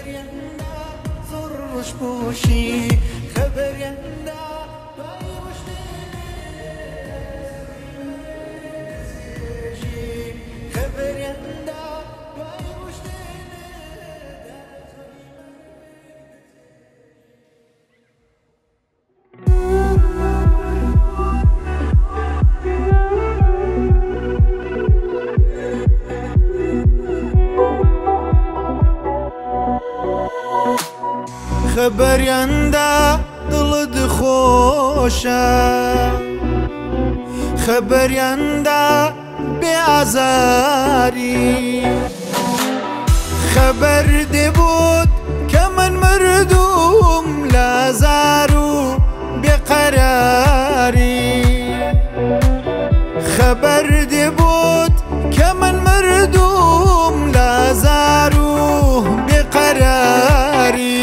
خبريندا زرش بوشي خبريندا خبريندا دڵت خۆشە خبريندا بێئازاری خبر دەبوت کە من مردوم لە زار و بێقەراری خبر دەبوت کە من مردوم لە زار و بێقەراری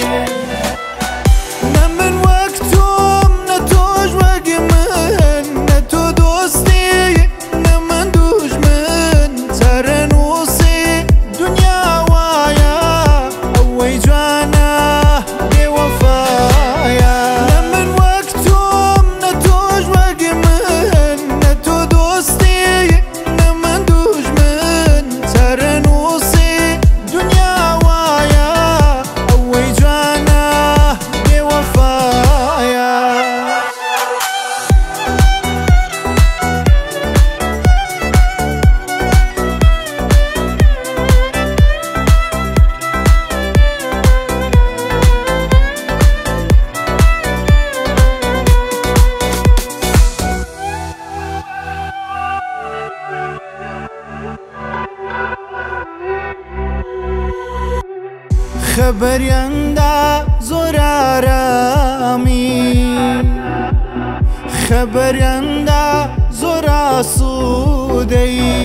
خبريندا زۆر ئارامی خبريندا زۆر ئاسوودەی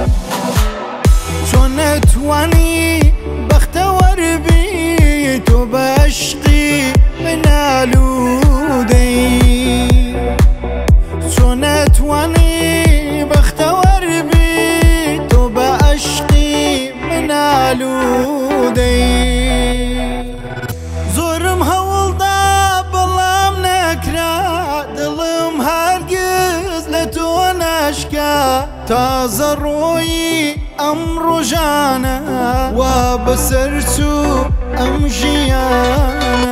چۆن نەتوانی بەختەوەربی تۆ بە عشقی من ئالوودەی چۆن نەتوانی بەختەوەربی تۆ بە عشقی من ئالوودەی زۆرم هەوڵدا بەڵام نەکرا دڵم هەرگیز لە تۆ ناشکا تازە ڕۆیی ئەم ڕۆژانە وا بەسەر چوو ئەم ژیانە